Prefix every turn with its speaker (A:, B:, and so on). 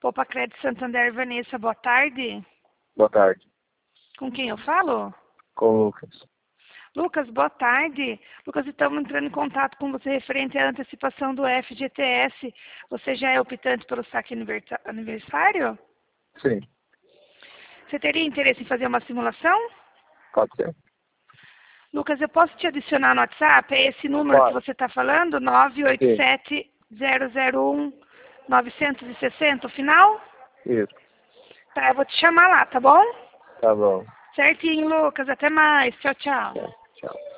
A: Poupa Crédito Santander, Vanessa, boa tarde.
B: Boa tarde.
A: Com quem eu falo?
B: Com o Lucas.
A: Lucas, boa tarde. Lucas, estamos entrando em contato com você referente à antecipação do FGTS. Você já é optante pelo saque aniversário?
B: Sim,
A: Você teria interesse em fazer uma simulação?
B: pode ser.
A: Lucas, eu posso te adicionar no WhatsApp? É esse número que
B: Pode.
A: você está falando? 987-001-960, o final?
B: Isso.
A: Tá, eu vou te chamar lá, tá bom?
B: Tá bom.
A: Certinho, Lucas. Até mais. Tchau, tchau.
B: Tchau.